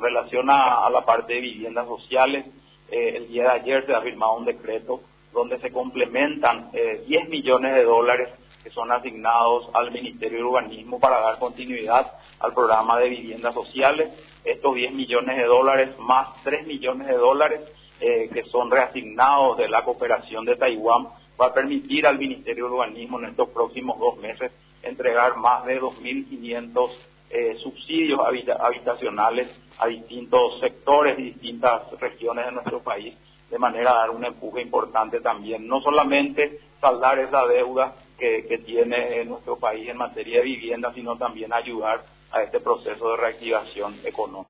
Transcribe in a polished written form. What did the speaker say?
relación a la parte de viviendas sociales, el día de ayer se ha firmado un decreto donde se complementan 10 millones de dólares que son asignados al Ministerio de Urbanismo para dar continuidad al programa de viviendas sociales. Estos 10 millones de dólares más 3 millones de dólares que son reasignados de la cooperación de Taiwán va a permitir al Ministerio de Urbanismo en estos próximos 2 meses entregar más de 2.500 subsidios habitacionales a distintos sectores y distintas regiones de nuestro país, de manera a dar un empuje importante también, no solamente saldar esa deuda que tiene nuestro país en materia de vivienda, sino también ayudar a este proceso de reactivación económica.